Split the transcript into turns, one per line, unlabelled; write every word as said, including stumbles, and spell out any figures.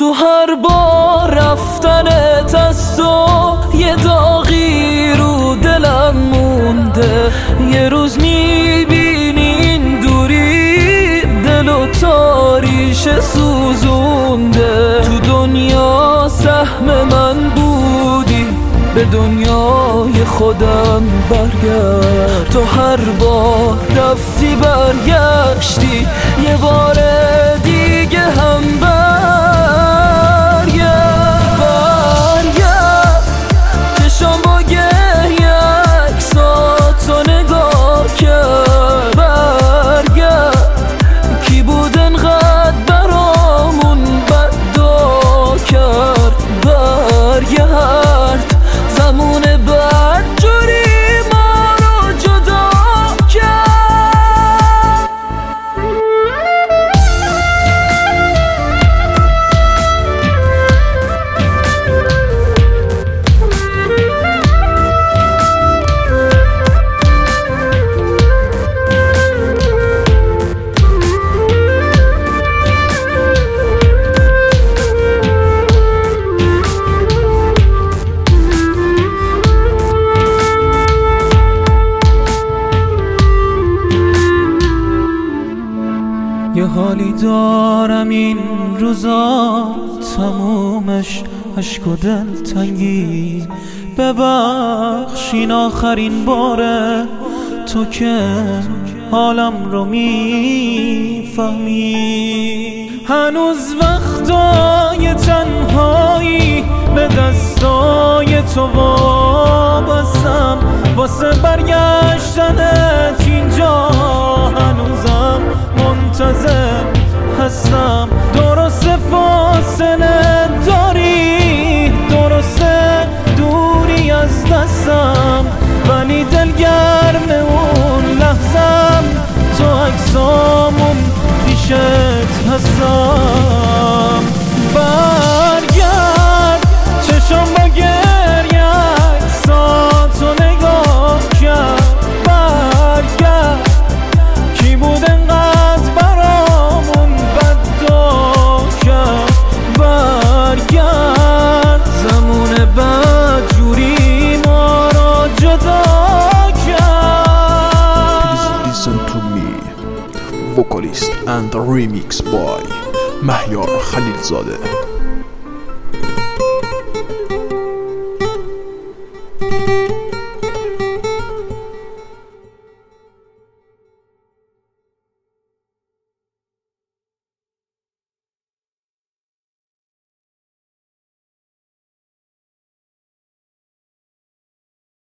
تو هر بار رفتنت از تو یه داغی رو دلم مونده. یه روز میبینی این دوری دل و تاریش سوزونده. تو دنیا سهم من بودی، به دنیای خودم برگرد. تو هر بار رفتی برگشتی، یه بار دیگه هم برگرد. برگرد چشام با گریه عکساتو نگاه کرد. برگرد کی بود انقدر برامون بدا کرد. برگرد زمون بعد جوری ما رو جدا کرد.
یه حالی دارم این روزا تمومش عشق و دلتنگی. ببخش این آخرین باره، تو که حالم رو میفهمی. هنوز وقتای تنهایی به دستای تو وابستم. واسه برگشتنت اینجا هنوزم منتظر هستم. درست فاصله داری، درسته دوری از دستم، ولی دلگرم اون لحظم. تو عکسامون پیشت هستم. برگرد چشم با گریه عکساتو نگاه کرد. برگرد کی بود انقدر برامون بدا کرد. برگرد زمون بعد جوری ما را جدا کرد.
Please listen to me, vocalist and remix by مهیار خلیلزاده.